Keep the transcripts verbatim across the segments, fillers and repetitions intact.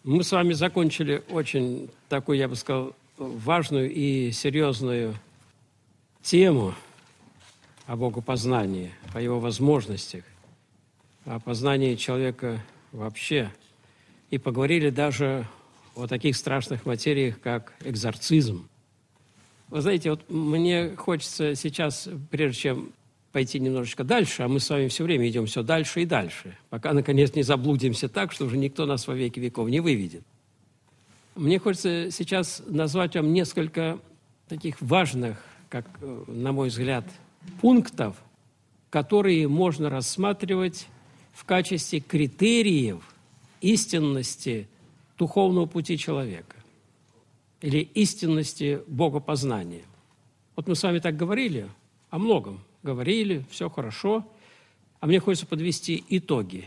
Мы с вами закончили очень такую, я бы сказал, важную и серьезную тему о богопознании, о его возможностях, о познании человека вообще. И поговорили даже о таких страшных материях, как экзорцизм. Вы знаете, вот мне хочется сейчас, прежде чем пойти немножечко дальше, а мы с вами все время идем все дальше и дальше, пока, наконец, не заблудимся так, что уже никто нас во веки веков не выведет. Мне хочется сейчас назвать вам несколько таких важных, как, на мой взгляд, пунктов, которые можно рассматривать в качестве критериев истинности духовного пути человека или истинности богопознания. Вот мы с вами так говорили, о многом говорили, все хорошо, а мне хочется подвести итоги.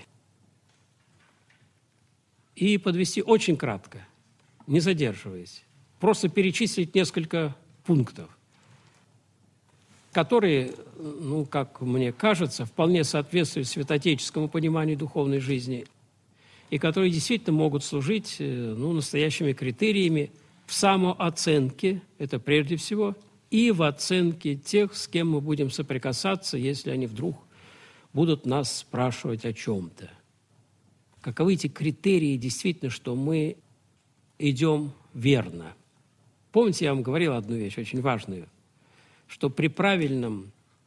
И подвести очень кратко, не задерживаясь, просто перечислить несколько пунктов, которые, ну, как мне кажется, вполне соответствуют святоотеческому пониманию духовной жизни и которые действительно могут служить, ну, настоящими критериями в самооценке, это прежде всего, и в оценке тех, с кем мы будем соприкасаться, если они вдруг будут нас спрашивать о чем-то. Каковы эти критерии действительно, что мы идем верно? Помните, я вам говорил одну вещь очень важную, что при правильном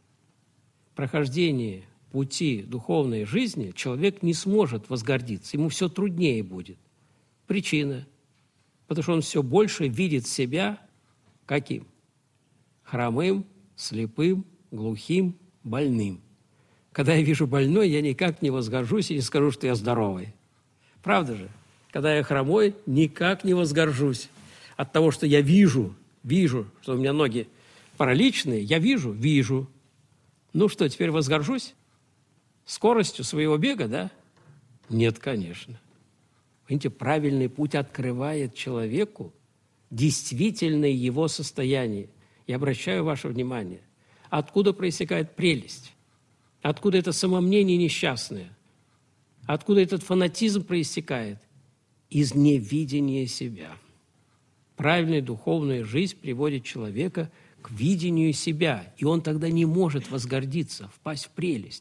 прохождении пути духовной жизни человек не сможет возгордиться, ему все труднее будет. Причина – потому что он все больше видит себя каким? Хромым, слепым, глухим, больным. Когда я вижу больной, я никак не возгоржусь и не скажу, что я здоровый. Правда же? Когда я хромой, никак не возгоржусь от того, что я вижу, вижу, что у меня ноги параличные, я вижу, вижу. Ну что, теперь возгоржусь? Скоростью своего бега, да? Нет, конечно. Понимаете, правильный путь открывает человеку действительное его состояние. Я обращаю ваше внимание, откуда проистекает прелесть, откуда это самомнение несчастное, откуда этот фанатизм проистекает? Из невидения себя. Правильная духовная жизнь приводит человека к видению себя, и он тогда не может возгордиться, впасть в прелесть.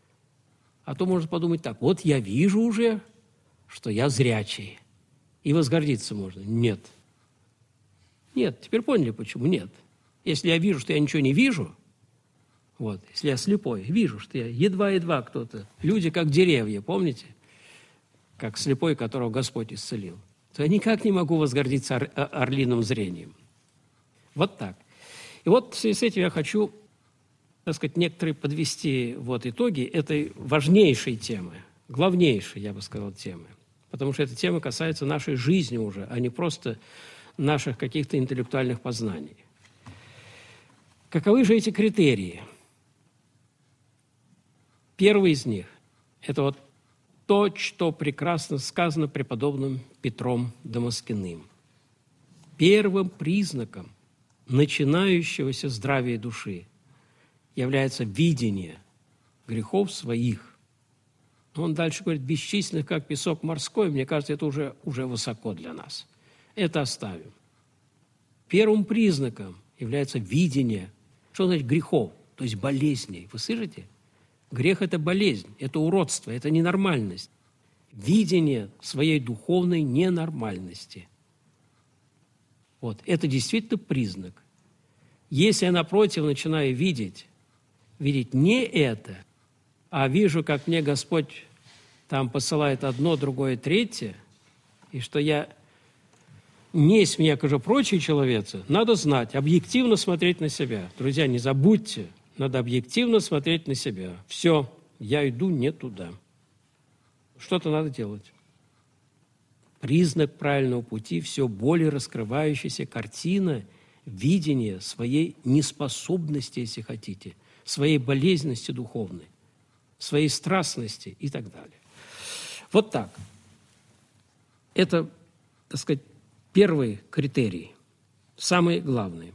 А то можно подумать так: вот я вижу уже, что я зрячий, и возгордиться можно. Нет. Нет, теперь поняли, почему нет. Если я вижу, что я ничего не вижу, вот, если я слепой, вижу, что я едва-едва кто-то, люди как деревья, помните, как слепой, которого Господь исцелил, то я никак не могу возгордиться ор- орлиным зрением. Вот так. И вот в связи с этим я хочу, так сказать, некоторые подвести вот итоги этой важнейшей темы, главнейшей, я бы сказал, темы. Потому что эта тема касается нашей жизни уже, а не просто наших каких-то интеллектуальных познаний. Каковы же эти критерии? Первый из них – это вот то, что прекрасно сказано преподобным Петром Дамаскиным. Первым признаком начинающегося здравия души является видение грехов своих. Он дальше говорит: бесчисленных, как песок морской. Мне кажется, это уже, уже высоко для нас. Это оставим. Первым признаком является видение. Что значит грехов? То есть болезней. Вы слышите? Грех – это болезнь, это уродство, это ненормальность. Видение своей духовной ненормальности. Вот. Это действительно признак. Если я, напротив, начинаю видеть, видеть не это, а вижу, как мне Господь там посылает одно, другое, третье, и что я не есть мне, как же прочие человецы, надо знать, объективно смотреть на себя. Друзья, не забудьте, надо объективно смотреть на себя. Все, я иду не туда. Что-то надо делать. Признак правильного пути – все более раскрывающаяся картина видения своей неспособности, если хотите, своей болезненности духовной, своей страстности и так далее. Вот так. Это, так сказать, первый критерий, самый главный.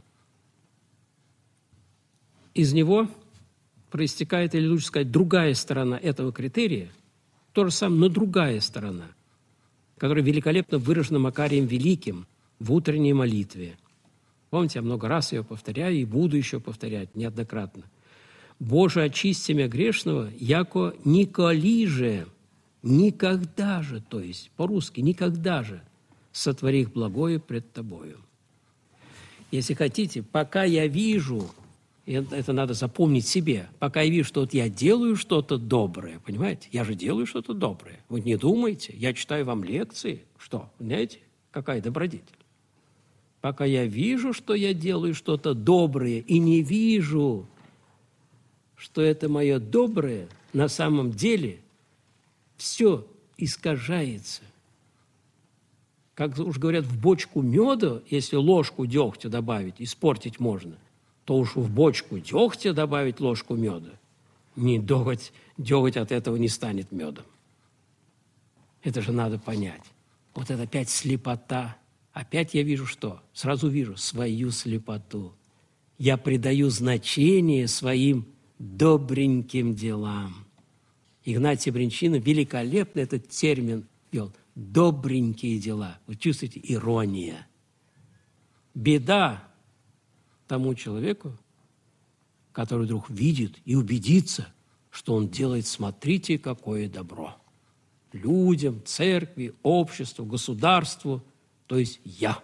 Из него проистекает, или лучше сказать, другая сторона этого критерия, то же самое, но другая сторона, которое великолепно выражено Макарием Великим в утренней молитве. Помните, я много раз ее повторяю и буду еще повторять неоднократно. «Боже, очисти меня грешного, яко николи же, никогда же», то есть по-русски «никогда же, сотвори их благое пред Тобою». Если хотите, пока я вижу, это надо запомнить себе, пока я вижу, что вот я делаю что-то доброе, понимаете? Я же делаю что-то доброе. Вы не думайте, я читаю вам лекции. Что, знаете, какая добродетель? Пока я вижу, что я делаю что-то доброе, и не вижу, что это мое доброе, на самом деле все искажается. Как уж говорят, в бочку меда, если ложку дегтя добавить, испортить можно, то уж в бочку дегтя добавить ложку меда, ни деготь, деготь от этого не станет медом. Это же надо понять. Вот это опять слепота. Опять я вижу что? Сразу вижу свою слепоту. Я придаю значение своим добреньким делам. Игнатий Бринчина великолепно этот термин ввел. Добренькие дела. Вы чувствуете? Ирония. Беда тому человеку, который вдруг видит и убедится, что он делает, смотрите, какое добро. Людям, церкви, обществу, государству, то есть я.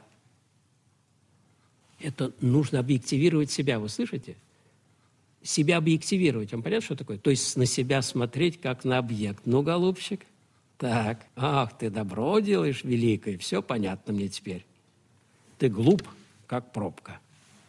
Это нужно объективировать себя, вы слышите? Себя объективировать. Вам понятно, что такое? То есть на себя смотреть, как на объект. Ну, голубчик, так, ах, ты добро делаешь великое, все понятно мне теперь. Ты глуп, как пробка.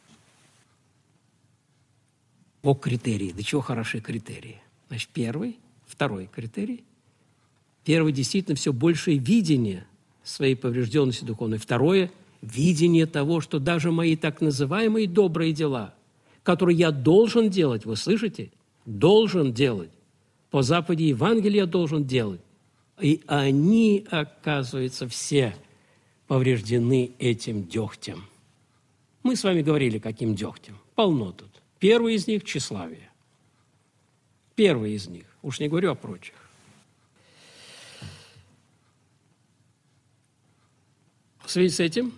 О критерии. До чего хороши критерии? Значит, первый, второй критерий. Первый, действительно, все большее видение своей поврежденности духовной. Второе, видение того, что даже мои так называемые добрые дела, которые я должен делать, вы слышите? Должен делать. По заповеди Евангелия должен делать. И они, оказывается, все повреждены этим дегтем. Мы с вами говорили, каким дегтем. Полно тут. Первый из них – тщеславие. Первый из них. Уж не говорю о прочих. В связи с этим,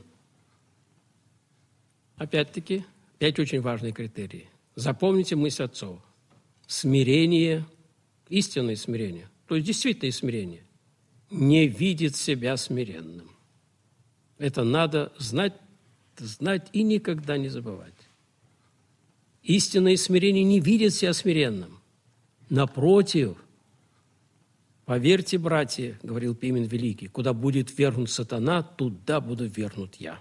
опять-таки, пять очень важных критерий. Запомните мысль отцов. Смирение, истинное смирение, то есть действительное смирение, не видит себя смиренным. Это надо знать, знать и никогда не забывать. Истинное смирение не видит себя смиренным. Напротив, поверьте, братья, говорил Пимен Великий, куда будет вергнут сатана, туда буду вергнут я.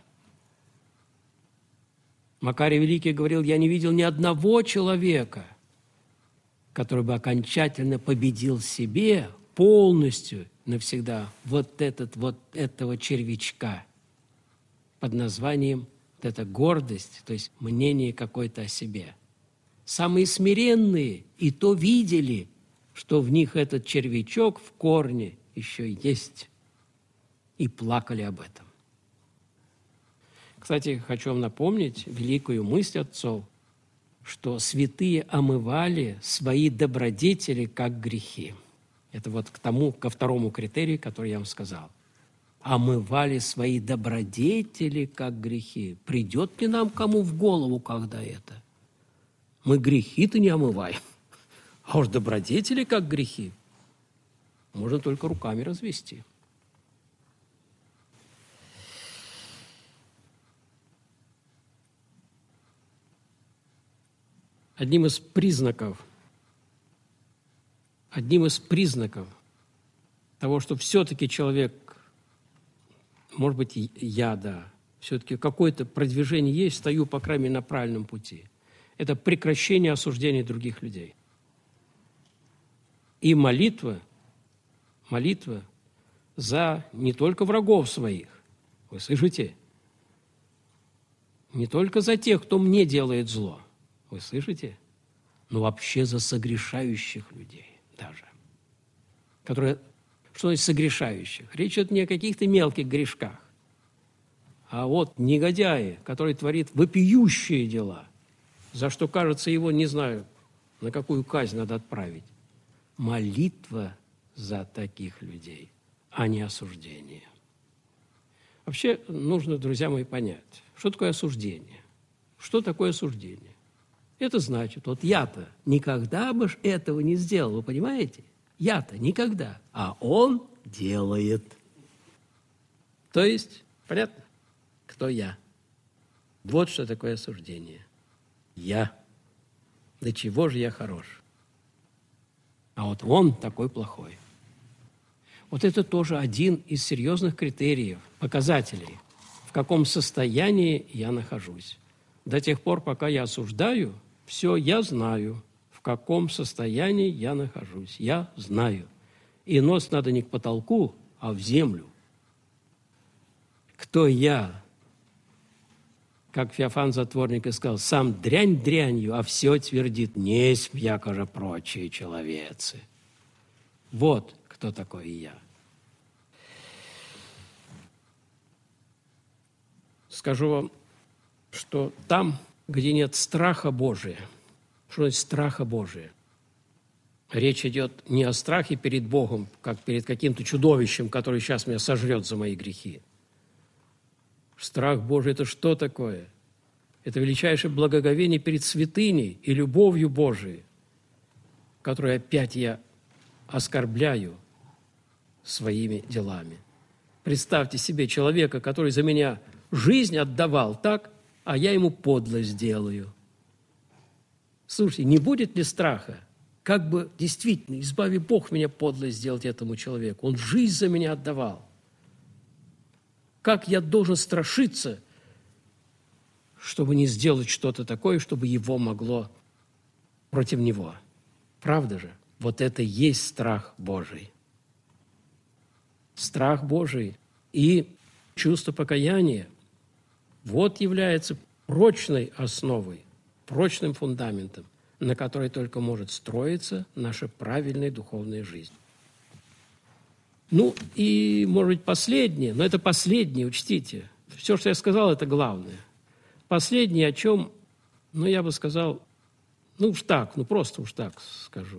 Макарий Великий говорил, я не видел ни одного человека, который бы окончательно победил в себе полностью навсегда вот этот вот этого червячка под названием вот эта гордость, то есть мнение какое-то о себе. Самые смиренные и то видели, что в них этот червячок в корне еще есть, и плакали об этом. Кстати, хочу вам напомнить великую мысль отцов, что святые омывали свои добродетели как грехи. Это вот к тому, ко второму критерию, который я вам сказал. Омывали свои добродетели как грехи. Придет ли нам кому в голову, когда это? Мы грехи-то не омываем. А уж добродетели как грехи можно только руками развести. Одним из признаков, одним из признаков того, что все-таки человек, может быть, я, да, все-таки какое-то продвижение есть, стою, по крайней мере, на правильном пути. Это прекращение осуждения других людей. И молитва, молитва за не только врагов своих, вы слышите? Не только за тех, кто мне делает зло, вы слышите? Но вообще за согрешающих людей даже. Которые, что значит согрешающих? Речь идет не о каких-то мелких грешках, а вот негодяи, который творит вопиющие дела, за что, кажется, его, не знаю, на какую казнь надо отправить. Молитва за таких людей, а не осуждение. Вообще нужно, друзья мои, понять, что такое осуждение. Что такое осуждение? Это значит, вот я-то никогда бы ж этого не сделал, вы понимаете? Я-то никогда, а он делает. То есть, понятно, кто я? Вот что такое осуждение. Я. До чего же я хорош? А вот он такой плохой. Вот это тоже один из серьезных критериев, показателей, в каком состоянии я нахожусь. До тех пор, пока я осуждаю, все, я знаю, в каком состоянии я нахожусь. Я знаю. И нос надо не к потолку, а в землю. Кто я? Как Феофан Затворник и сказал, сам дрянь дрянью, а все твердит, несть якоже прочие человецы. Вот кто такой я. Скажу вам, что там, где нет страха Божия, что есть страха Божия, речь идет не о страхе перед Богом, как перед каким-то чудовищем, который сейчас меня сожрет за мои грехи. Страх Божий – это что такое? Это величайшее благоговение перед святыней и любовью Божией, которую опять я оскорбляю своими делами. Представьте себе человека, который за меня жизнь отдавал так, а я ему подлость делаю. Слушайте, не будет ли страха? Как бы действительно, избави Бог меня подлость сделать этому человеку. Он жизнь за меня отдавал. Как я должен страшиться, чтобы не сделать что-то такое, чтобы его могло против него? Правда же? Вот это и есть страх Божий. Страх Божий и чувство покаяния вот является прочной основой, прочным фундаментом, на которой только может строиться наша правильная духовная жизнь. Ну и, может быть, последнее, но это последнее, учтите. Все, что я сказал, это главное. Последнее, о чем, ну, я бы сказал, ну уж так, ну просто уж так скажу.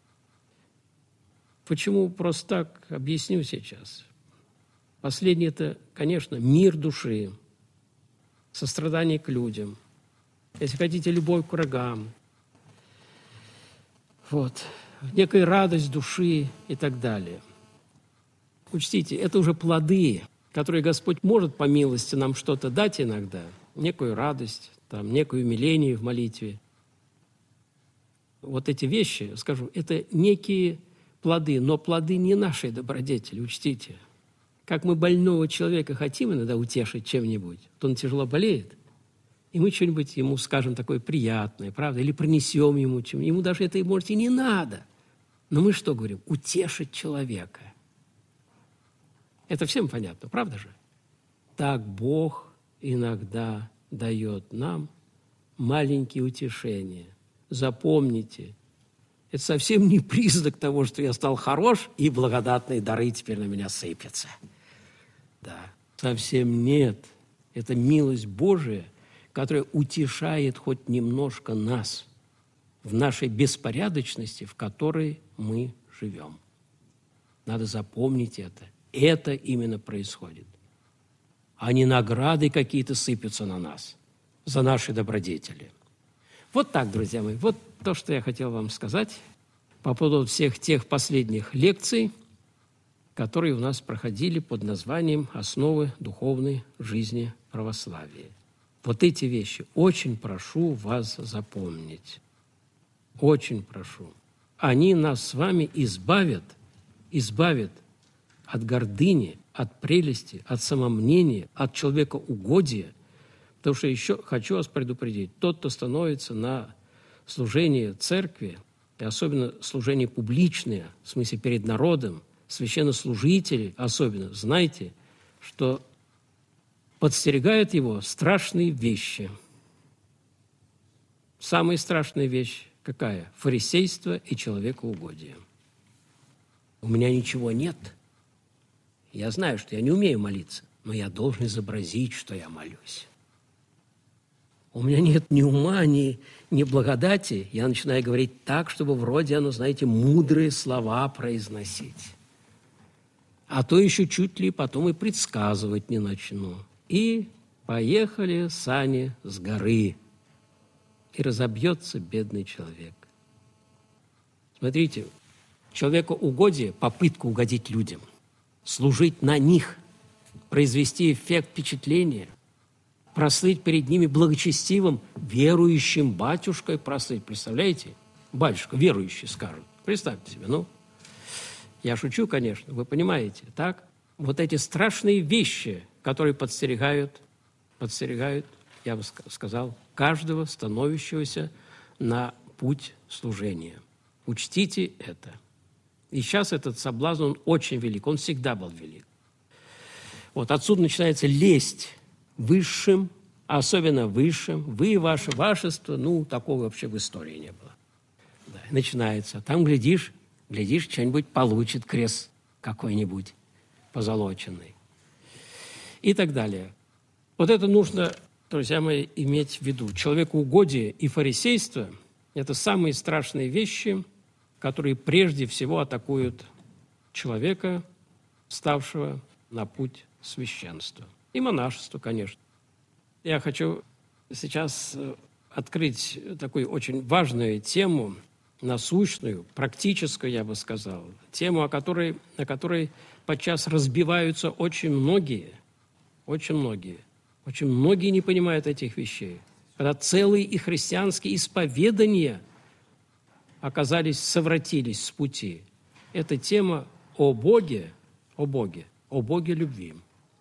Почему просто так, объясню сейчас. Последнее – это, конечно, мир души, сострадание к людям, если хотите, любовь к врагам, вот, некая радость души и так далее. Учтите, это уже плоды, которые Господь может по милости нам что-то дать иногда, некую радость, там, некое умиление в молитве. Вот эти вещи, скажу, это некие плоды, но плоды не нашей добродетели, учтите. Как мы больного человека хотим иногда утешить чем-нибудь, то он тяжело болеет, и мы что-нибудь ему скажем такое приятное, правда, или принесем ему чем-нибудь. Ему даже это, может, и не надо. Но мы что говорим? Утешить человека. Это всем понятно, правда же? Так Бог иногда дает нам маленькие утешения. Запомните, это совсем не признак того, что я стал хорош, и благодатные дары теперь на меня сыпятся. Да, совсем нет. Это милость Божия, которая утешает хоть немножко нас в нашей беспорядочности, в которой мы живем. Надо запомнить это. Это именно происходит. А не награды какие-то сыпятся на нас за наши добродетели. Вот так, друзья мои, вот то, что я хотел вам сказать по поводу всех тех последних лекций, которые у нас проходили под названием «Основы духовной жизни православия». Вот эти вещи очень прошу вас запомнить. Очень прошу. Они нас с вами избавят, избавят от гордыни, от прелести, от самомнения, от человекоугодия. Потому что еще хочу вас предупредить, тот, кто становится на служение церкви, и особенно служение публичное, в смысле перед народом, священнослужители особенно, знайте, что подстерегают его страшные вещи. Самая страшная вещь какая? Фарисейство и человекоугодие. У меня ничего нет. Я знаю, что я не умею молиться, но я должен изобразить, что я молюсь. У меня нет ни ума, ни, ни благодати. Я начинаю говорить так, чтобы вроде оно, знаете, мудрые слова произносить. а то еще чуть ли потом и предсказывать не начну. И поехали сани с горы, и разобьется бедный человек. Смотрите, человекоугодие – попытка угодить людям, служить на них, произвести эффект впечатления, прослыть перед ними благочестивым, верующим батюшкой прослыть. Представляете? Батюшка верующий скажут. Представьте себе, ну. Я шучу, конечно, вы понимаете, так? Вот эти страшные вещи, которые подстерегают, подстерегают, я бы сказал, каждого становящегося на путь служения. Учтите это. И сейчас этот соблазн, он очень велик, он всегда был велик. Вот отсюда начинается лесть высшим, а особенно высшим. Вы, ваше вашество, ну, такого вообще в истории не было. Да, начинается. Там, глядишь, глядишь, что-нибудь получит крест какой-нибудь позолоченный. И так далее. Вот это нужно, друзья мои, иметь в виду. Человекоугодие и фарисейство – это самые страшные вещи, которые прежде всего атакуют человека, ставшего на путь священства. И монашества, конечно. Я хочу сейчас открыть такую очень важную тему, насущную, практическую, я бы сказал, тему, о которой, о которой подчас разбиваются очень многие, очень многие, очень многие не понимают этих вещей. Когда целые и христианские исповедания оказались, совратились с пути. Это тема о Боге, о Боге, о Боге любви.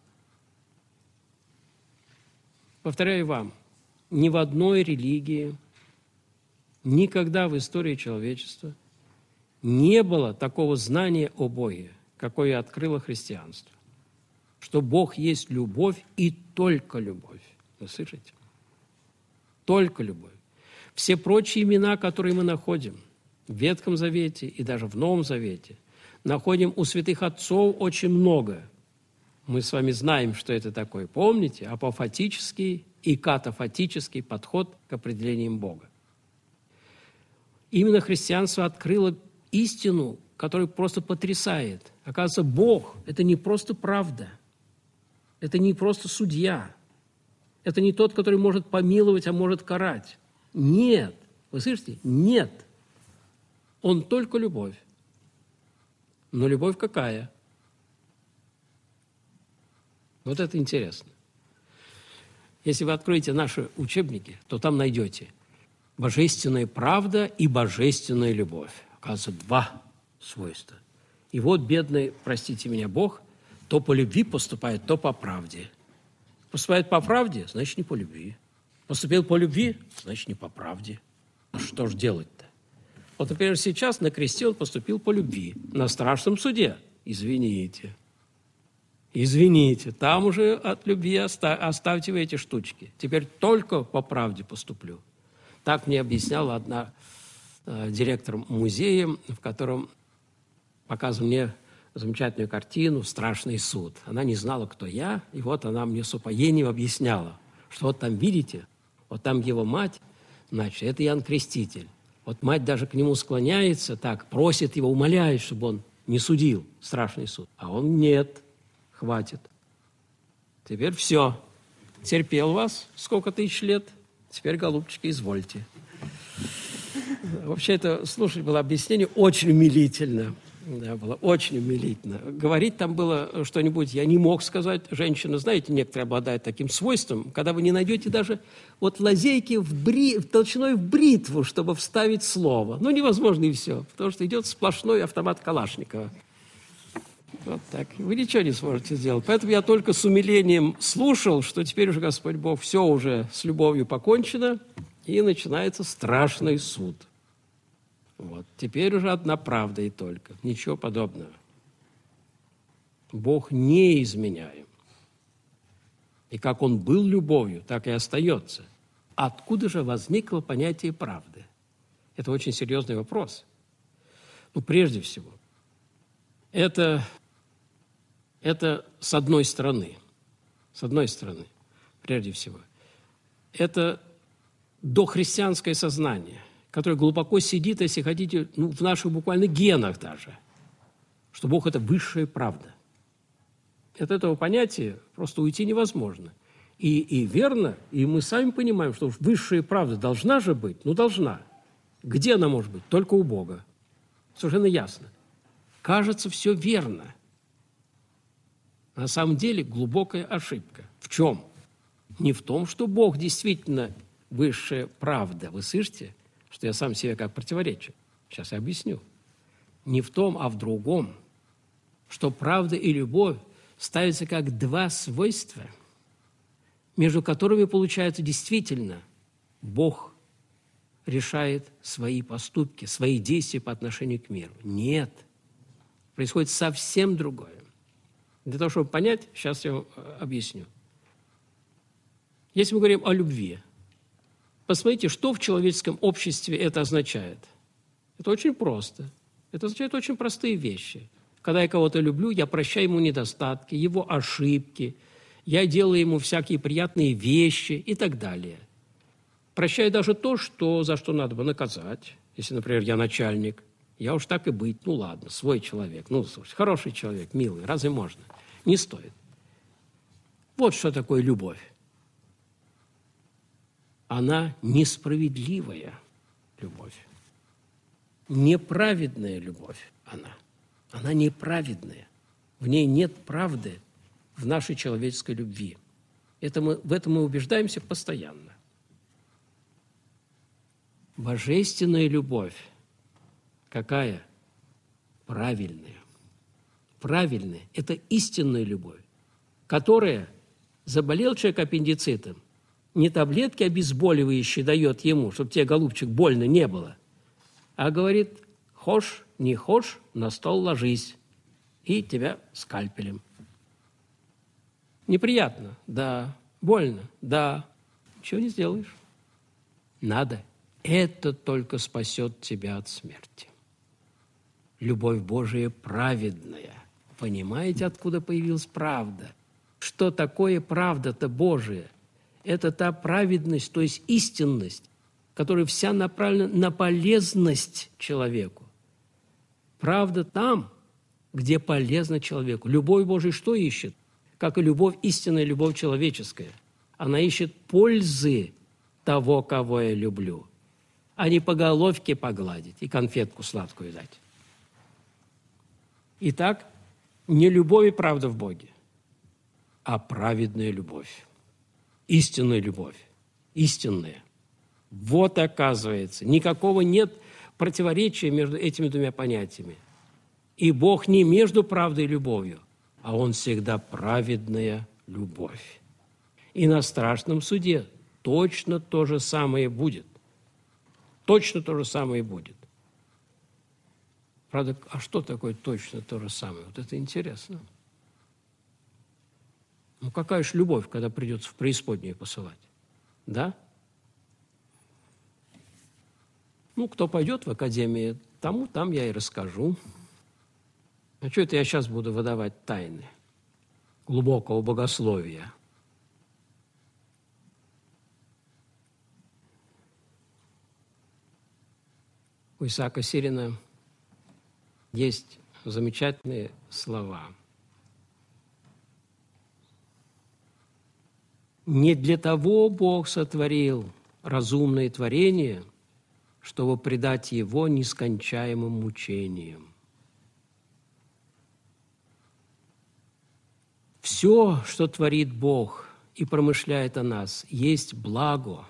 Повторяю вам, ни в одной религии, никогда в истории человечества не было такого знания о Боге, какое открыло христианство. Что Бог есть любовь и только любовь. Вы слышите? Только любовь. Все прочие имена, которые мы находим в Ветхом Завете и даже в Новом Завете, находим у святых отцов очень много. Мы с вами знаем, что это такое. Помните? Апофатический и катафатический подход к определениям Бога. Именно христианство открыло истину, которая просто потрясает. Оказывается, Бог – это не просто правда. Это не просто судья. Это не тот, который может помиловать, а может карать. Нет. Вы слышите? Нет. Он только любовь. Но любовь какая? Вот это интересно. Если вы откроете наши учебники, то там найдете божественная правда и божественная любовь. Оказывается, два свойства. И вот бедный, простите меня, Бог, то по любви поступает, то по правде. Поступает по правде, значит, не по любви. Поступил по любви, значит, не по правде. А что ж делать-то? Вот, например, сейчас на кресте он поступил по любви. На страшном суде. Извините. Извините. Там уже от любви оста- оставьте вы эти штучки. Теперь только по правде поступлю. Так мне объясняла одна э, директор музея, в котором показывал мне замечательную картину «Страшный суд». Она не знала, кто я, и вот она мне с упоением объясняла, что вот там, видите, вот там его мать, значит, это Иоанн Креститель. Вот мать даже к нему склоняется, так, просит его, умоляет, чтобы он не судил страшный суд. А он нет, хватит. Теперь все. Терпел вас сколько тысяч лет, теперь, голубчики, извольте. Вообще это, слушать было объяснение очень умилительно. Да, было очень умилительно. Говорить там было что-нибудь, я не мог сказать. Женщина, знаете, некоторые обладают таким свойством, когда вы не найдете даже вот лазейки в бри... толщиной в бритву, чтобы вставить слово. Ну, невозможно и все, потому что идет сплошной автомат Калашникова. Вот так. Вы ничего не сможете сделать. Поэтому я только с умилением слушал, что теперь уже Господь Бог, все уже с любовью покончено, и начинается страшный суд. Вот. Теперь уже одна правда и только. Ничего подобного. Бог не изменяем. И как Он был любовью, так и остается. Откуда же возникло понятие правды? Это очень серьезный вопрос. Ну, прежде всего, это, это с одной стороны, с одной стороны, прежде всего, это дохристианское сознание, которое глубоко сидит, если хотите, ну, в наших буквально генах даже, что Бог – это высшая правда. От этого понятия просто уйти невозможно. И, и верно, и мы сами понимаем, что уж высшая правда должна же быть, ну должна. Где она может быть? Только у Бога. Совершенно ясно. Кажется, все верно. На самом деле глубокая ошибка. В чем? Не в том, что Бог действительно высшая правда. Вы слышите, что я сам себе как противоречу? Сейчас я объясню. Не в том, а в другом, что правда и любовь ставятся как два свойства, между которыми, получается, действительно Бог решает свои поступки, свои действия по отношению к миру. Нет. Происходит совсем другое. Для того, чтобы понять, сейчас я вам объясню. Если мы говорим о любви, посмотрите, что в человеческом обществе это означает. Это очень просто. Это означает очень простые вещи. Когда я кого-то люблю, я прощаю ему недостатки, его ошибки, я делаю ему всякие приятные вещи и так далее. Прощаю даже то, что, за что надо бы наказать. Если, например, я начальник, я уж так и быть, ну ладно, свой человек, ну, слушай, хороший человек, милый, разве можно? Не стоит. Вот что такое любовь. Она несправедливая любовь. Неправедная любовь она. Она неправедная. В ней нет правды в нашей человеческой любви. Это мы, в этом мы убеждаемся постоянно. Божественная любовь какая? Правильная. Правильная – это истинная любовь, которая, заболел человек аппендицитом, не таблетки обезболивающие дает ему, чтобы тебе, голубчик, больно не было, а говорит, хошь, не хошь, на стол ложись, и тебя скальпелем. Неприятно? Да. Больно? Да. Ничего не сделаешь. Надо. Это только спасет тебя от смерти. Любовь Божия праведная. Понимаете, откуда появилась правда? Что такое правда-то Божия? Это та праведность, то есть истинность, которая вся направлена на полезность человеку. Правда там, где полезно человеку. Любовь Божия что ищет? Как и любовь, истинная любовь человеческая. Она ищет пользы того, кого я люблю, а не по головке погладить и конфетку сладкую дать. Итак, не любовь и правда в Боге, а праведная любовь. Истинная любовь. Истинная. Вот оказывается, никакого нет противоречия между этими двумя понятиями. И Бог не между правдой и любовью, а Он всегда праведная любовь. И на страшном суде точно то же самое будет. Точно то же самое будет. Правда, а что такое точно то же самое? Вот это интересно. Ну, какая же любовь, когда придется в преисподнюю посылать? Да? Ну, кто пойдет в академию, тому там я и расскажу. А что это я сейчас буду выдавать тайны глубокого богословия? У Исаака Сирина есть замечательные слова. Не для того Бог сотворил разумное творение, чтобы предать его нескончаемым мучениям. Все, что творит Бог и промышляет о нас, есть благо.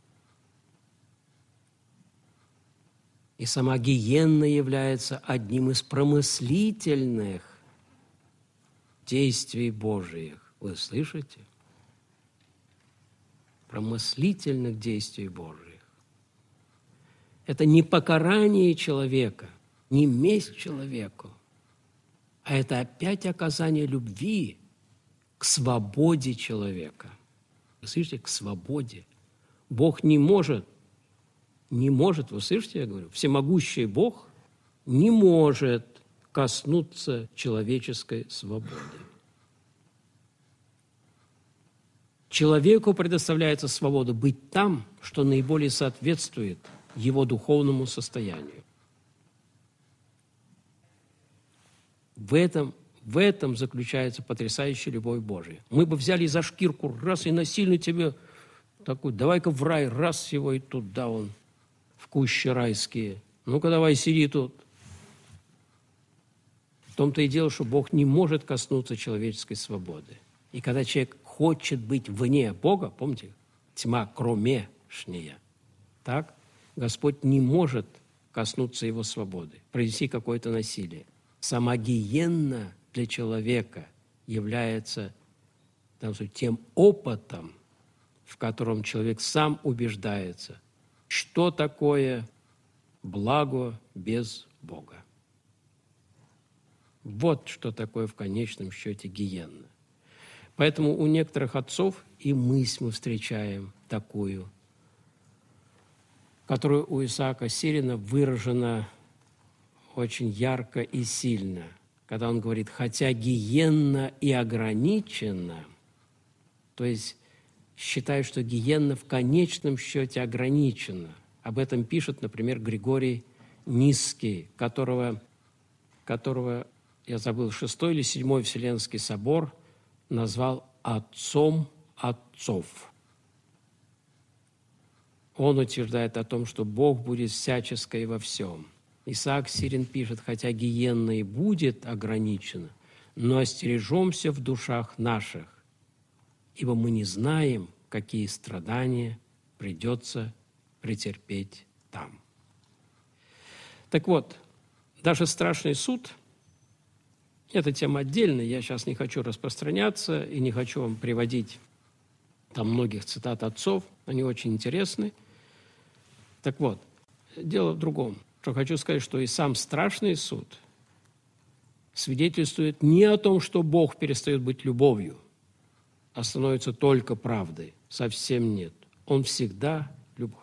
И сама гиенна является одним из промыслительных действий Божиих. Вы слышите? Промыслительных действий Божиих. Это не покарание человека, не месть человеку, а это опять оказание любви к свободе человека. Вы слышите? К свободе. Бог не может Не может, вы слышите, я говорю, всемогущий Бог не может коснуться человеческой свободы. Человеку предоставляется свобода быть там, что наиболее соответствует его духовному состоянию. В этом В этом заключается потрясающая любовь Божия. Мы бы взяли за шкирку, раз, и насильно тебе такой, давай-ка в рай, раз его и туда он, в кущи райские. Ну-ка давай, сиди тут. В том-то и дело, что Бог не может коснуться человеческой свободы. И когда человек хочет быть вне Бога, помните, тьма кромешняя, так, Господь не может коснуться его свободы, произвести какое-то насилие. Сама гиенна для человека является там, тем опытом, в котором человек сам убеждается, что такое благо без Бога. Вот что такое в конечном счете гиенна. Поэтому у некоторых отцов и мысль мы встречаем такую, которая у Исаака Сирина выражена очень ярко и сильно, когда он говорит, хотя гиенна и ограничена, то есть считает, что гиенна в конечном счете ограничена. Об этом пишет, например, Григорий Нисский, которого, которого я забыл, шестой или седьмой Вселенский собор назвал отцом отцов. Он утверждает о том, что Бог будет всяческой во всем. Исаак Сирин пишет, хотя гиенна и будет ограничена, но остережемся в душах наших, ибо мы не знаем, какие страдания придется претерпеть там. Так вот, даже страшный суд – это тема отдельная, я сейчас не хочу распространяться и не хочу вам приводить там многих цитат отцов, они очень интересны. Так вот, дело в другом, что хочу сказать, что и сам страшный суд свидетельствует не о том, что Бог перестает быть любовью, а становится только правдой. Совсем нет. Он всегда любовь.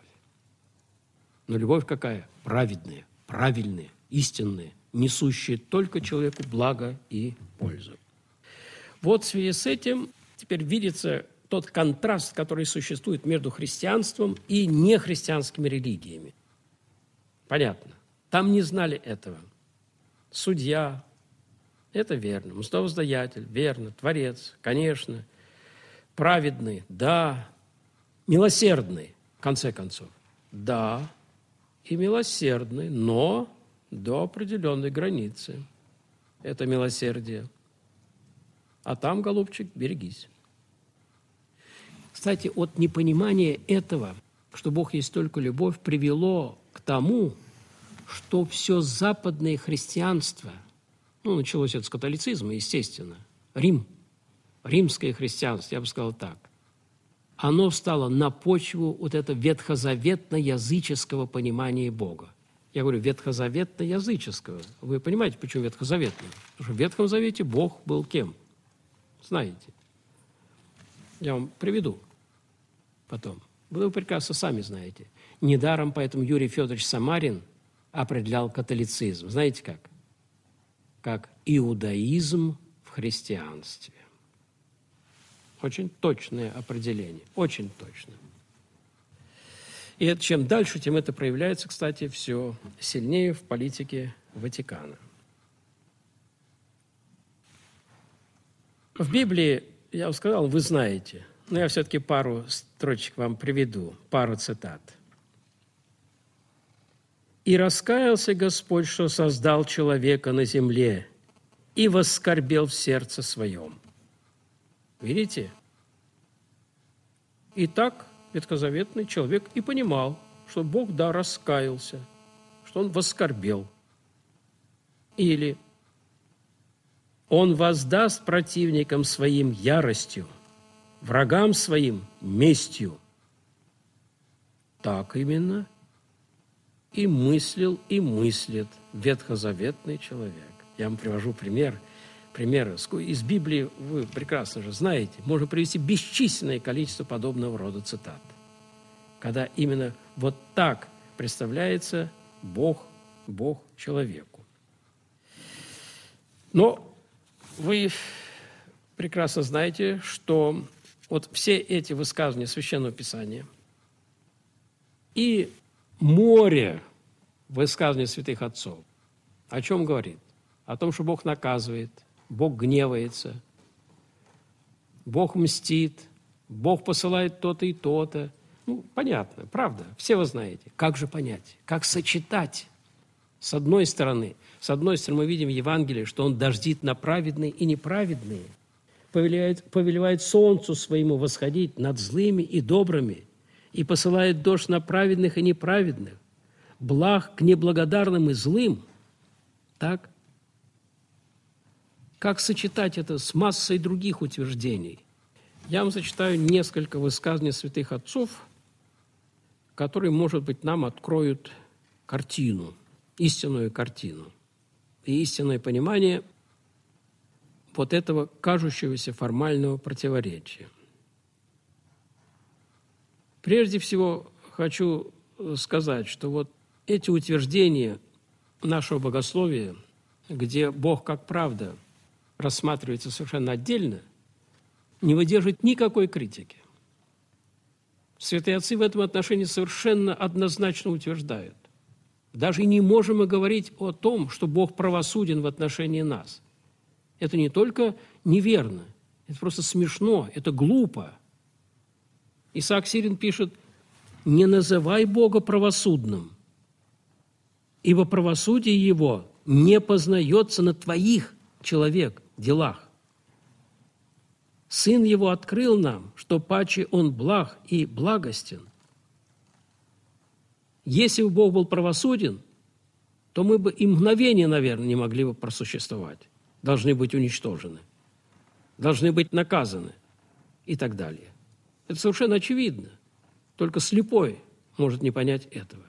Но любовь какая? Праведная, правильная, истинная, несущая только человеку благо и пользу. Вот в связи с этим теперь видится тот контраст, который существует между христианством и нехристианскими религиями. Понятно. Там не знали этого. Судья – это верно. Мстовоздаятель – верно. Творец – конечно. Праведный – да. Милосердный, в конце концов – да. И милосердный, но до определенной границы. Это милосердие. А там, голубчик, берегись. Кстати, от непонимания этого, что Бог есть только любовь, привело к тому, что все западное христианство, ну, началось это с католицизма, естественно, Рим, римское христианство, я бы сказал так, оно встало на почву вот этого ветхозаветно-языческого понимания Бога. Я говорю ветхозаветно-языческого. Вы понимаете, почему ветхозаветно? Потому что в Ветхом Завете Бог был кем? Знаете. Я вам приведу потом. Вы прекрасно сами знаете. Недаром поэтому Юрий Федорович Самарин определял католицизм. Знаете как? Как иудаизм в христианстве. Очень точное определение. Очень точное. И это, чем дальше, тем это проявляется, кстати, все сильнее в политике Ватикана. В Библии, я вам сказал, вы знаете, но я все-таки пару строчек вам приведу, пару цитат. «И раскаялся Господь, что создал человека на земле, и воскорбел в сердце своем». Видите? И так ветхозаветный человек и понимал, что Бог, да, раскаялся, что он воскорбел. Или «Он воздаст противникам своим яростью, врагам своим местью». Так именно и мыслил, и мыслит ветхозаветный человек. Я вам привожу пример. Примеры из Библии вы прекрасно же знаете. Можно привести бесчисленное количество подобного рода цитат, когда именно вот так представляется Бог, Бог человеку. Но вы прекрасно знаете, что вот все эти высказывания Священного Писания и море высказываний святых отцов о чем говорит? О том, что Бог наказывает, Бог гневается, Бог мстит, Бог посылает то-то и то-то. Ну, понятно, правда, все вы знаете. Как же понять? Как сочетать? С одной стороны, с одной стороны мы видим в Евангелии, что Он дождит на праведные и неправедные, повелевает, повелевает солнцу своему восходить над злыми и добрыми и посылает дождь на праведных и неправедных, благ к неблагодарным и злым. Так? Как сочетать это с массой других утверждений? Я вам зачитаю несколько высказаний святых отцов, которые, может быть, нам откроют картину, истинную картину и истинное понимание вот этого кажущегося формального противоречия. Прежде всего, хочу сказать, что вот эти утверждения нашего богословия, где Бог как правда рассматривается совершенно отдельно, не выдерживает никакой критики. Святые отцы в этом отношении совершенно однозначно утверждают. Даже не можем мы говорить о том, что Бог правосуден в отношении нас. Это не только неверно, это просто смешно, это глупо. Исаак Сирин пишет: «Не называй Бога правосудным, ибо правосудие Его не познается на твоих, человек, делах. Сын Его открыл нам, что паче Он благ и благостен. Если бы Бог был правосуден, то мы бы и мгновение, наверное, не могли бы просуществовать. Должны быть уничтожены, должны быть наказаны и так далее. Это совершенно очевидно. Только слепой может не понять этого.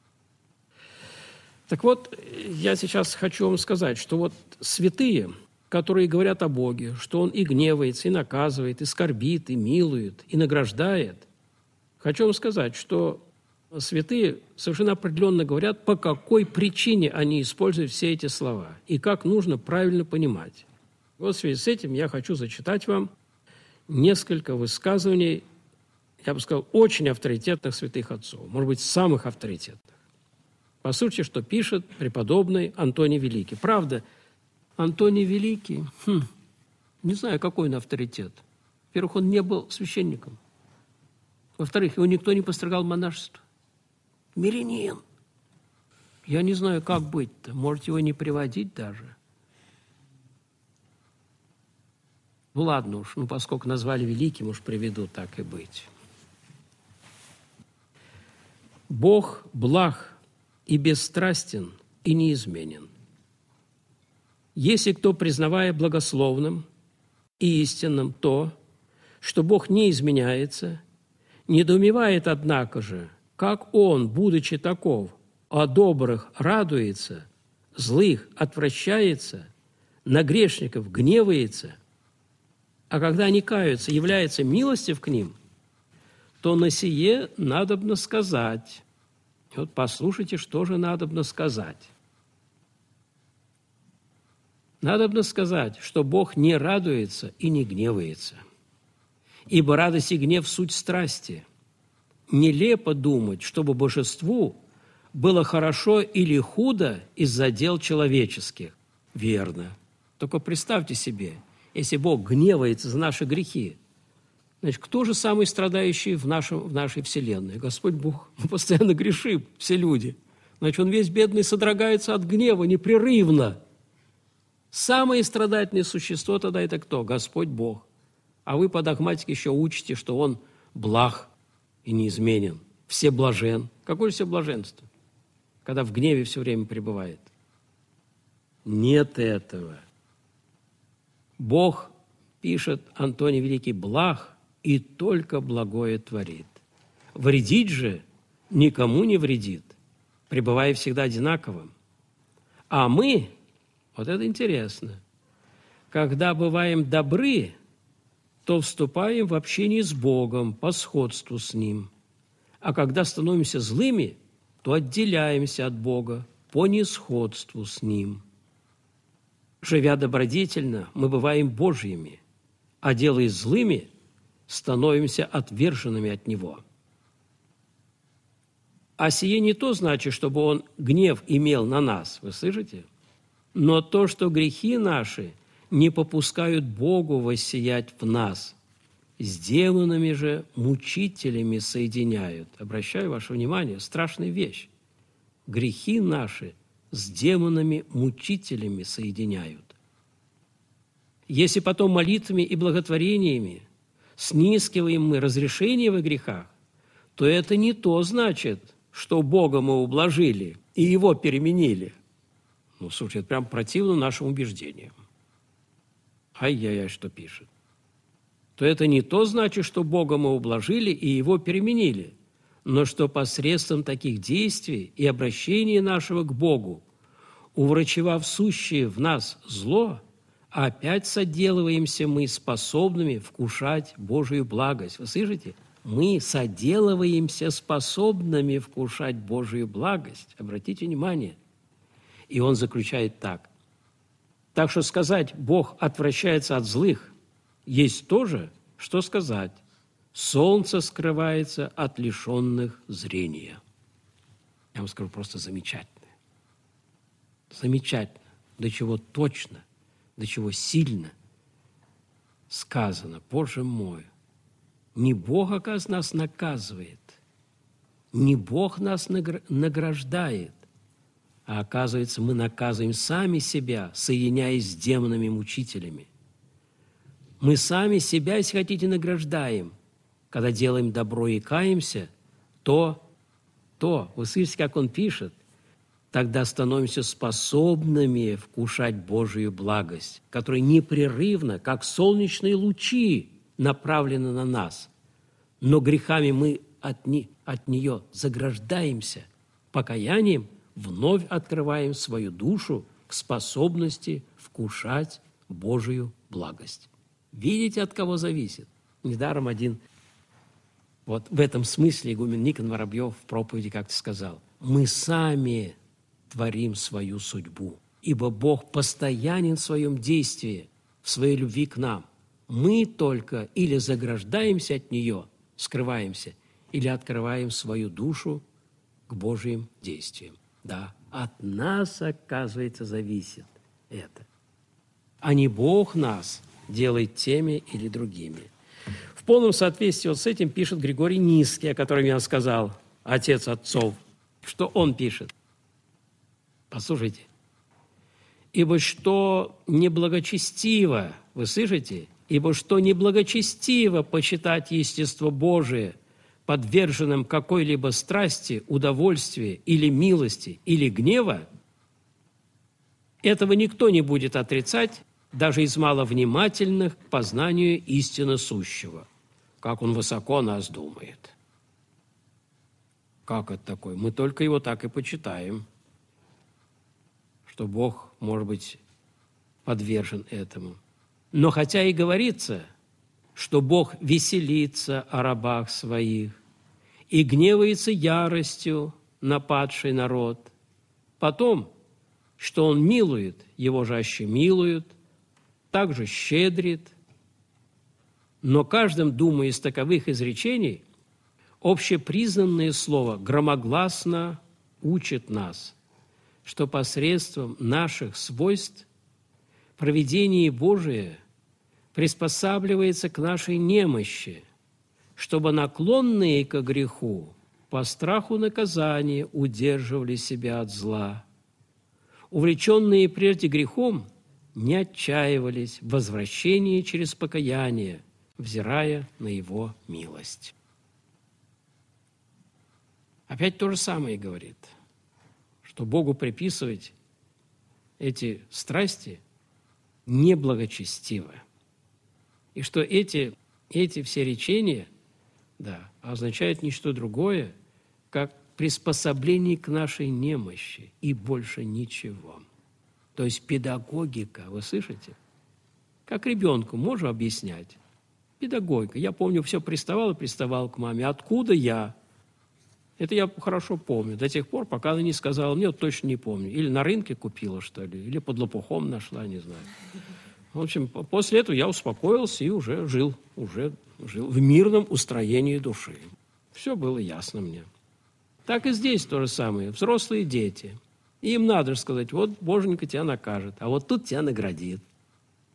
Так вот, я сейчас хочу вам сказать, что вот святые, которые говорят о Боге, что Он и гневается, и наказывает, и скорбит, и милует, и награждает, хочу вам сказать, что святые совершенно определенно говорят, по какой причине они используют все эти слова и как нужно правильно понимать. Вот в связи с этим я хочу зачитать вам несколько высказываний, я бы сказал, очень авторитетных святых отцов, может быть, самых авторитетных. Послушайте, что пишет преподобный Антоний Великий. Правда, Антоний Великий, хм, не знаю, какой он авторитет. Во-первых, он не был священником. Во-вторых, его никто не постригал монашество. Мирянин. Я не знаю, как быть-то. Можете его не приводить даже. Ну, ладно уж, ну, поскольку назвали великим, уж приведу, так и быть. Бог благ и бесстрастен, и неизменен. Если кто, признавая благословным и истинным то, что Бог не изменяется, недоумевает, однако же, как Он, будучи таков, о добрых радуется, злых отвращается, на грешников гневается, а когда они каются, является милостив к ним, то на сие надобно сказать. И вот послушайте, что же надобно сказать. Надобно сказать, что Бог не радуется и не гневается, ибо радость и гнев – суть страсти. Нелепо думать, чтобы божеству было хорошо или худо из-за дел человеческих. Верно. Только представьте себе, если Бог гневается за наши грехи, значит, кто же самый страдающий в, нашем, в нашей вселенной? Господь Бог. Мы постоянно грешим, все люди. Значит, Он весь бедный содрогается от гнева непрерывно. Самое страдательное существо тогда это кто? Господь Бог. А вы по догматике еще учите, что Он благ и неизменен, все блажен. Какое же все блаженство, когда в гневе все время пребывает? Нет этого. Бог, пишет Антоний Великий, благ и только благое творит. Вредить же никому не вредит, пребывая всегда одинаковым. А мы, вот это интересно, когда бываем добры, то вступаем в общение с Богом по сходству с Ним. А когда становимся злыми, то отделяемся от Бога по несходству с Ним. Живя добродетельно, мы бываем Божьими, а делая злыми, становимся отверженными от Него. А сие не то значит, чтобы Он гнев имел на нас, вы слышите? Но то, что грехи наши не попускают Богу воссиять в нас, с демонами же мучителями соединяют». Обращаю ваше внимание, страшная вещь. Грехи наши с демонами мучителями соединяют. Если потом молитвами и благотворениями снискиваем мы разрешение во грехах, то это не то значит, что Бога мы ублажили и Его переменили. Ну, слушай, это прям противно нашим убеждениям. Ай-яй-яй, что пишет. То это не то значит, что Бога мы ублажили и Его переменили, но что посредством таких действий и обращения нашего к Богу, уврачевав сущее в нас зло, опять соделываемся мы способными вкушать Божию благость. Вы слышите? Мы соделываемся способными вкушать Божию благость. Обратите внимание. И он заключает так. Так что сказать «Бог отвращается от злых» есть то же, что сказать «Солнце скрывается от лишенных зрения». Я вам скажу, просто замечательно. Замечательно. До чего точно, до чего сильно сказано. Боже мой, не Бог, оказывается, нас наказывает, не Бог нас награждает, а, оказывается, мы наказываем сами себя, соединяясь с демонами-мучителями. Мы сами себя, если хотите, награждаем. Когда делаем добро и каемся, то, то, вы слышите, как он пишет, тогда становимся способными вкушать Божию благость, которая непрерывно, как солнечные лучи, направлена на нас. Но грехами мы от, не, от нее заграждаемся. Покаянием вновь открываем свою душу к способности вкушать Божию благость. Видите, от кого зависит? Недаром один, вот в этом смысле игумен Никон Воробьев в проповеди как-то сказал: «Мы сами творим свою судьбу, ибо Бог постоянен в своем действии, в своей любви к нам. Мы только или заграждаемся от нее, скрываемся, или открываем свою душу к Божьим действиям». Да, от нас, оказывается, зависит это. А не Бог нас делает теми или другими. В полном соответствии вот с этим пишет Григорий Низкий, о котором я сказал, отец отцов. Что он пишет? Послушайте. «Ибо что неблагочестиво, вы слышите? Ибо что неблагочестиво почитать естество Божие подверженным какой-либо страсти, удовольствия или милости, или гнева, этого никто не будет отрицать, даже из маловнимательных к познанию истины сущего». Как он высоко о нас думает. Как это такое? Мы только его так и почитаем, что Бог, может быть, подвержен этому. Но хотя и говорится, что Бог веселится о рабах своих и гневается яростью на падший народ, потом, что Он милует, Его же аще милуют, также щедрит, но каждым, думая из таковых изречений, общепризнанное слово громогласно учит нас, что посредством наших свойств провидение Божие приспосабливается к нашей немощи, чтобы наклонные ко греху по страху наказания удерживали себя от зла. Увлеченные прежде грехом не отчаивались в возвращении через покаяние, взирая на Его милость. Опять то же самое говорит, что Богу приписывать эти страсти неблагочестиво. И что эти, эти все речения, да, означают не что другое, как приспособление к нашей немощи и больше ничего. То есть педагогика, вы слышите? Как ребенку можно объяснять? Педагогика. Я помню, все приставал и приставал к маме. Откуда я? Это я хорошо помню. До тех пор, пока она не сказала, мне вот точно не помню. Или на рынке купила, что ли, или под лопухом нашла, не знаю. В общем, после этого я успокоился и уже жил, уже жил в мирном устроении души. Все было ясно мне. Так и здесь то же самое. Взрослые дети. Им надо же сказать, вот Боженька тебя накажет, а вот тут тебя наградит.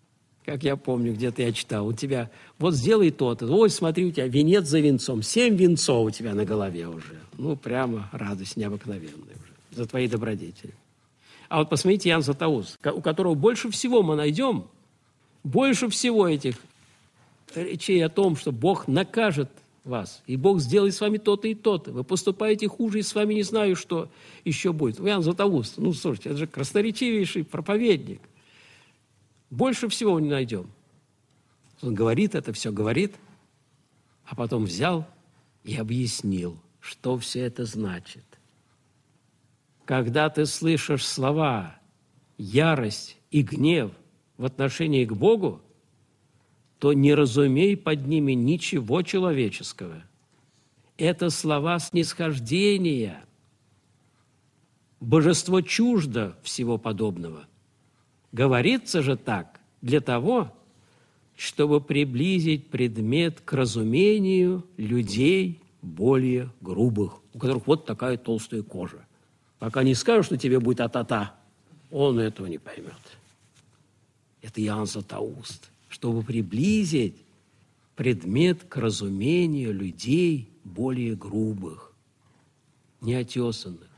как я помню, где-то я читал, у тебя, вот сделай то-то, ой, смотри, у тебя венец за венцом, семь венцов у тебя на голове уже. Ну, прямо радость необыкновенная уже за твои добродетели. А вот посмотрите, Иоанн Златоуст, у которого больше всего мы найдем, больше всего этих речей о том, что Бог накажет вас, и Бог сделает с вами то-то и то-то. Вы поступаете хуже, и с вами не знаю, что еще будет. Иоанн Златоуст, ну, слушайте, это же красноречивейший проповедник. Больше всего не найдем. Он говорит это, все говорит, а потом взял и объяснил, что все это значит. Когда ты слышишь слова ярость и гнев в отношении к Богу, то не разумей под ними ничего человеческого. Это слова снисхождения. Божество чуждо всего подобного. Говорится же так для того, чтобы приблизить предмет к разумению людей более грубых, у которых вот такая толстая кожа. Пока не скажешь, что тебе будет а-та-та, он этого не поймет. Это Иоанн Златоуст. Чтобы приблизить предмет к разумению людей более грубых, неотесанных.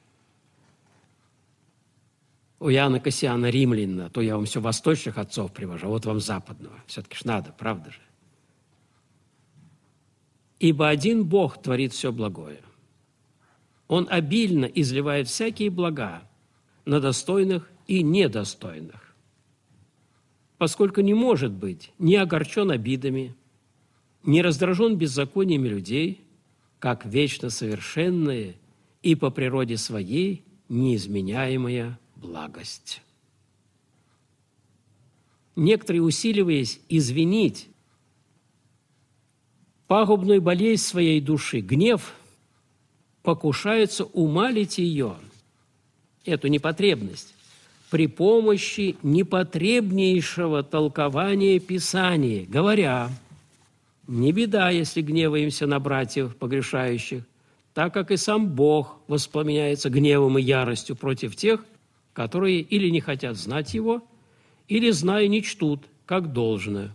У Иоанна Кассиана Римлянина, то я вам все восточных отцов привожу, а вот вам западного. Все-таки ж надо, правда же? «Ибо один Бог творит все благое. Он обильно изливает всякие блага на достойных и недостойных, поскольку не может быть ни огорчен обидами, ни раздражен беззакониями людей, как вечно совершенная и по природе своей неизменяемая благость». Некоторые, усиливаясь извинить пагубную болезнь своей души, гнев, покушаются умалить ее, эту непотребность, при помощи непотребнейшего толкования Писания, говоря: «Не беда, если гневаемся на братьев погрешающих, так как и сам Бог воспламеняется гневом и яростью против тех, которые или не хотят знать Его, или, зная, не чтут, как должно.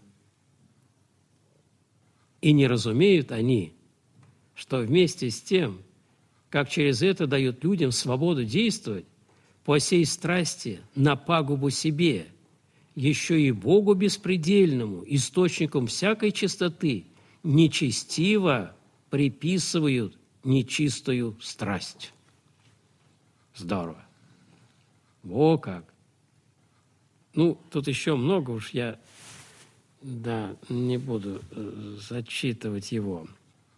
И не разумеют они, что вместе с тем, как через это дают людям свободу действовать по сей страсти на пагубу себе, еще и Богу беспредельному, источником всякой чистоты, нечестиво приписывают нечистую страсть». Здорово. Во как! Ну, тут еще много уж я, да, не буду зачитывать его.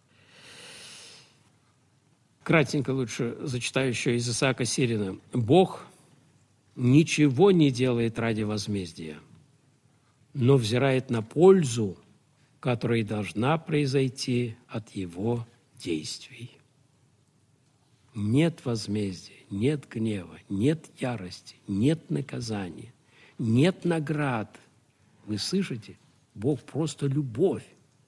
Кратенько лучше зачитаю еще из Исаака Сирина. «Бог ничего не делает ради возмездия, но взирает на пользу, которая должна произойти от Его действий. Нет возмездия, нет гнева, нет ярости, нет наказания, нет наград. Вы слышите? Бог просто любовь.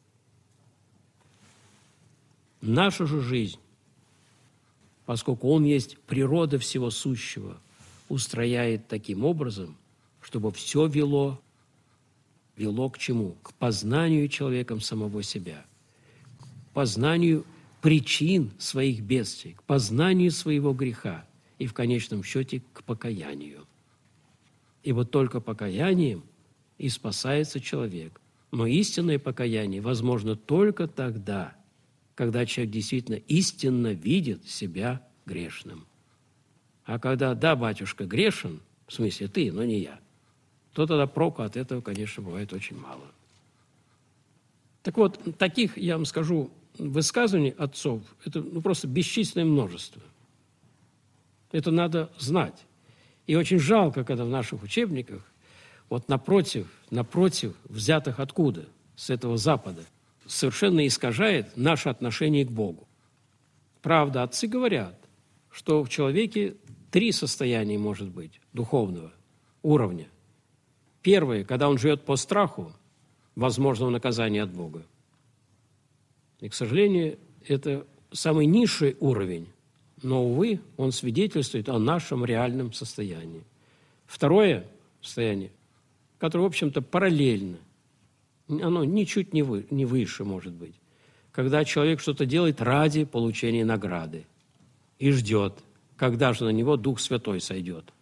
Наша же жизнь, поскольку Он есть природа всего сущего, устрояет таким образом, чтобы все вело, вело к чему? К познанию человеком самого себя, к познанию причин своих бедствий, к познанию своего греха и, в конечном счете, к покаянию. И вот только покаянием и спасается человек. Но истинное покаяние возможно только тогда, когда человек действительно истинно видит себя грешным. А когда, да, батюшка, грешен, в смысле ты, но не я, то тогда проку от этого, конечно, бывает очень мало. Так вот, таких, я вам скажу, высказываний отцов, это ну, просто бесчисленное множество. Это надо знать. И очень жалко, когда в наших учебниках, вот напротив, напротив, взятых откуда? С этого Запада, совершенно искажает наше отношение к Богу. Правда, отцы говорят, что в человеке три состояния может быть духовного уровня. Первое, когда он живет по страху возможного наказания от Бога. И, к сожалению, это самый низший уровень, но, увы, он свидетельствует о нашем реальном состоянии. Второе состояние которое, в общем-то, параллельно. Оно ничуть не, вы, не выше, может быть. Когда человек что-то делает ради получения награды и ждет, когда же на него Дух Святой сойдет,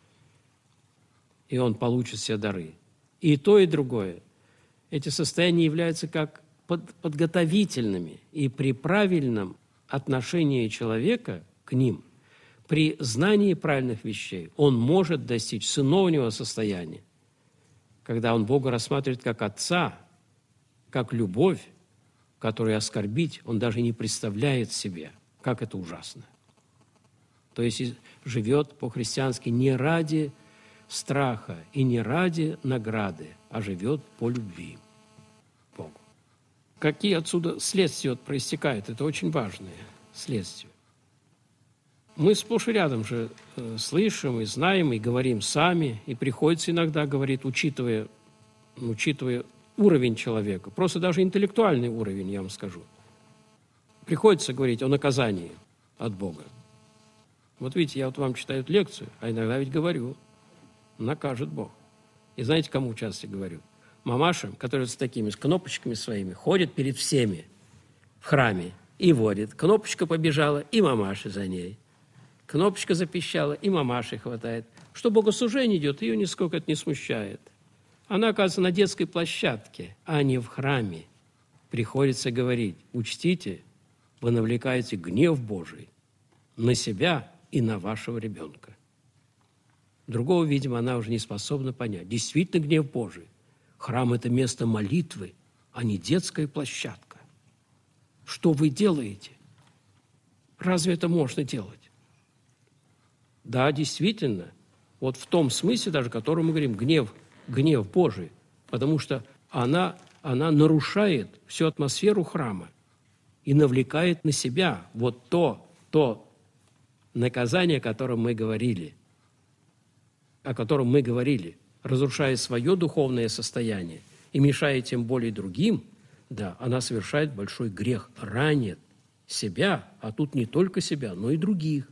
и он получит все дары. И то, и другое. Эти состояния являются как под, подготовительными, и при правильном отношении человека к ним, при знании правильных вещей, он может достичь сыновнего состояния, когда он Бога рассматривает как Отца, как любовь, которую оскорбить он даже не представляет себе, как это ужасно. То есть живет по-христиански не ради страха и не ради награды, а живет по любви к Богу. Какие отсюда следствия вот проистекают? Это очень важные следствия. Мы сплошь и рядом же э, слышим и знаем, и говорим сами, и приходится иногда говорить, учитывая, учитывая уровень человека, просто даже интеллектуальный уровень, я вам скажу. Приходится говорить о наказании от Бога. Вот видите, я вот вам читаю лекцию, а иногда ведь говорю, накажет Бог. И знаете, кому часто говорю? Мамашам, которые с такими с кнопочками своими ходят перед всеми в храме и водят. Кнопочка побежала, и мамаша за ней. Кнопочка запищала, и мамаши хватает. Что богослужение идет, ее нисколько это не смущает. Она, оказывается, на детской площадке, а не в храме. Приходится говорить, учтите, вы навлекаете гнев Божий на себя и на вашего ребенка. Другого, видимо, она уже не способна понять. Действительно гнев Божий. Храм – это место молитвы, а не детская площадка. Что вы делаете? Разве это можно делать? Да, действительно, вот в том смысле даже, о котором мы говорим, гнев, гнев Божий, потому что она, она нарушает всю атмосферу храма и навлекает на себя вот то, то наказание, о котором мы говорили, о котором мы говорили, разрушая свое духовное состояние и мешая тем более другим, да, она совершает большой грех, ранит себя, а тут не только себя, но и других,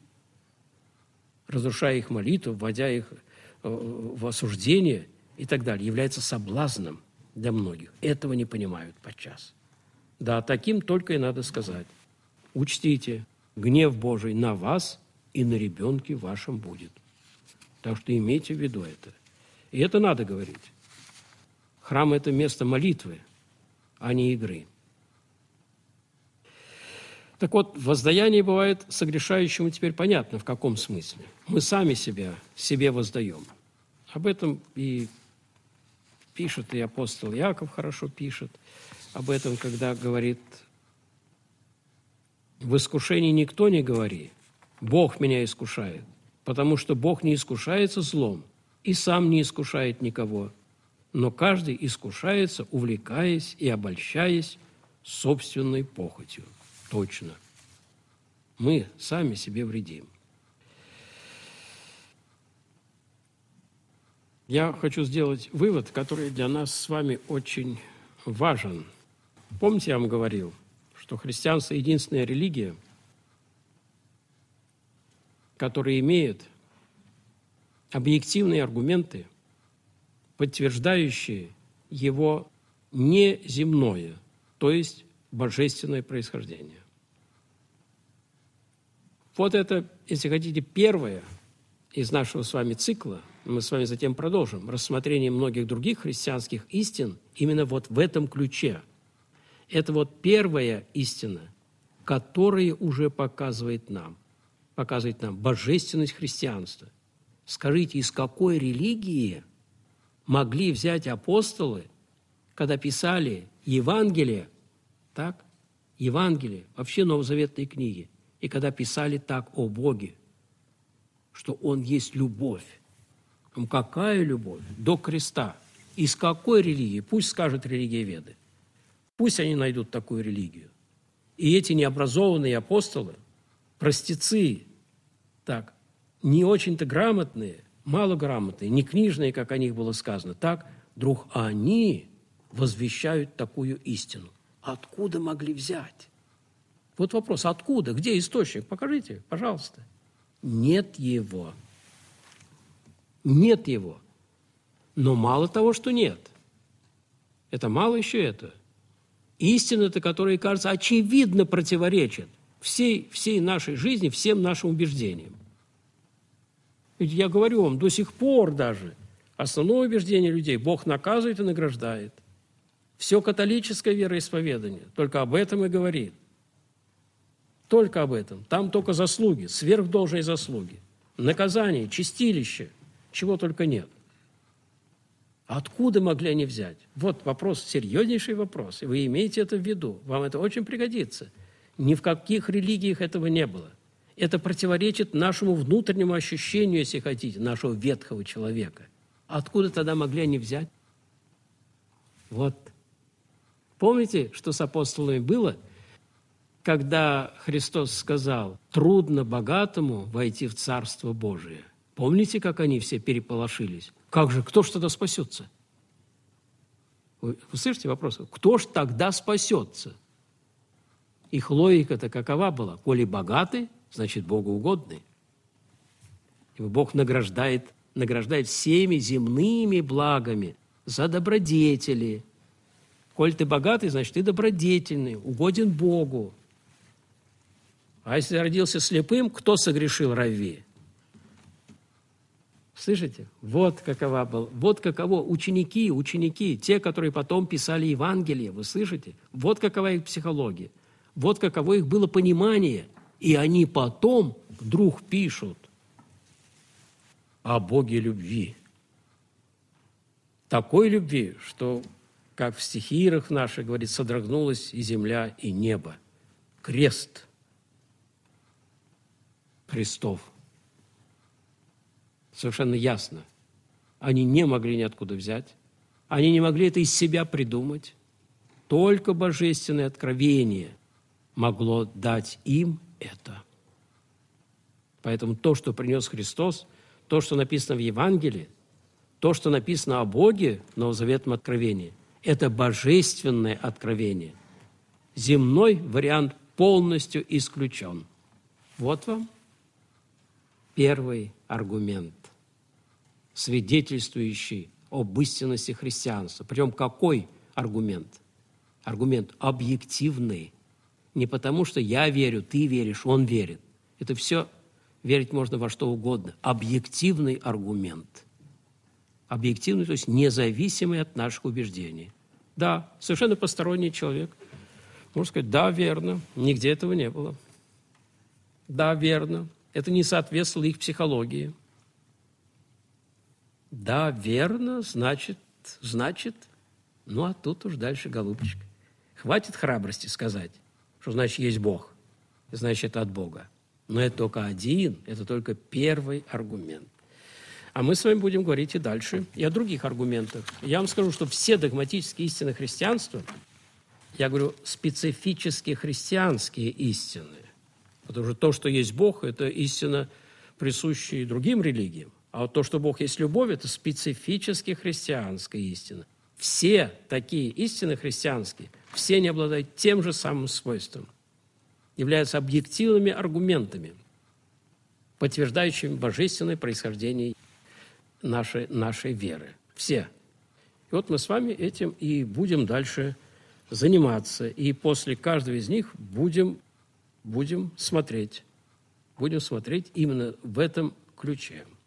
разрушая их молитву, вводя их в осуждение и так далее, является соблазном для многих. Этого не понимают подчас. Да, таким только и надо сказать. Учтите, гнев Божий на вас и на ребенке вашем будет. Так что имейте в виду это. И это надо говорить. Храм – это место молитвы, а не игры. Так вот, воздаяние бывает согрешающему теперь понятно, в каком смысле. Мы сами себя себе воздаем. Об этом и пишет, и апостол Иаков хорошо пишет, об этом, когда говорит: «В искушении никто не говори, Бог меня искушает, потому что Бог не искушается злом и сам не искушает никого, но каждый искушается, увлекаясь и обольщаясь собственной похотью». Точно. Мы сами себе вредим. Я хочу сделать вывод, который для нас с вами очень важен. Помните, я вам говорил, что христианство – единственная религия, которая имеет объективные аргументы, подтверждающие его неземное, то есть божественное происхождение. Вот это, если хотите, первое из нашего с вами цикла. Мы с вами затем продолжим рассмотрение многих других христианских истин именно вот в этом ключе. Это вот первая истина, которая уже показывает нам, показывает нам божественность христианства. Скажите, из какой религии могли взять апостолы, когда писали Евангелие, так? Евангелие, вообще новозаветные книги, и когда писали так о Боге, что Он есть любовь. Какая любовь? До креста. Из какой религии? Пусть скажут религиоведы. Пусть они найдут такую религию. И эти необразованные апостолы, простецы, так, не очень-то грамотные, малограмотные, не книжные, как о них было сказано, так, вдруг они возвещают такую истину. Откуда могли взять? Вот вопрос, откуда? Где источник? Покажите, пожалуйста. Нет его. Нет его. Но мало того, что нет. Это мало еще этого. Истина-то, которая, кажется, очевидно противоречит всей, всей нашей жизни, всем нашим убеждениям. Ведь я говорю вам, до сих пор даже основное убеждение людей – Бог наказывает и награждает. Все католическое вероисповедание только об этом и говорит. Только об этом. Там только заслуги, сверхдолжные заслуги. Наказание, чистилище, чего только нет. Откуда могли они взять? Вот вопрос, серьезнейший вопрос. И вы имеете это в виду. Вам это очень пригодится. Ни в каких религиях этого не было. Это противоречит нашему внутреннему ощущению, если хотите, нашего ветхого человека. Откуда тогда могли они взять? Вот. Помните, что с апостолами было, когда Христос сказал: «Трудно богатому войти в Царство Божие». Помните, как они все переполошились? Как же, кто ж тогда спасется? Вы, вы слышите вопрос? Кто ж тогда спасется? Их логика-то какова была? Коли богаты, значит, Богу угодны. И Бог награждает, награждает всеми земными благами за добродетели. Коль ты богатый, значит, ты добродетельный, угоден Богу. А если родился слепым, кто согрешил равви? Слышите? Вот какова была, вот каково ученики, ученики, те, которые потом писали Евангелие, вы слышите? Вот какова их психология, вот каково их было понимание. И они потом вдруг пишут о Боге любви. Такой любви, что, как в стихирах наших, говорит, содрогнулась и земля, и небо. Крест Христов. Совершенно ясно. Они не могли ниоткуда взять. Они не могли это из себя придумать. Только божественное откровение могло дать им это. Поэтому то, что принес Христос, то, что написано в Евангелии, то, что написано о Боге в Новозаветном откровении, это божественное откровение. Земной вариант полностью исключен. Вот вам первый аргумент, свидетельствующий об истинности христианства. Причем какой аргумент? Аргумент объективный. Не потому, что я верю, ты веришь, он верит. Это все верить можно во что угодно. Объективный аргумент. Объективный, то есть независимый от наших убеждений. Да, совершенно посторонний человек. Можно сказать, да, верно, нигде этого не было. Да, верно, это не соответствовало их психологии. Да, верно, значит, значит, ну а тут уж дальше, голубчик. Хватит храбрости сказать, что значит есть Бог, значит это от Бога. Но это только один, это только первый аргумент. А мы с вами будем говорить и дальше, и о других аргументах. Я вам скажу, что все догматические истины христианства, я говорю, специфически христианские истины, потому что то, что есть Бог, это истина, присущая другим религиям. А вот то, что Бог есть любовь, это специфически христианская истина. Все такие истины христианские, все они обладают тем же самым свойством, являются объективными аргументами, подтверждающими божественное происхождение нашей, нашей веры. Все. И вот мы с вами этим и будем дальше заниматься. И после каждого из них будем, будем смотреть. Будем смотреть именно в этом ключе.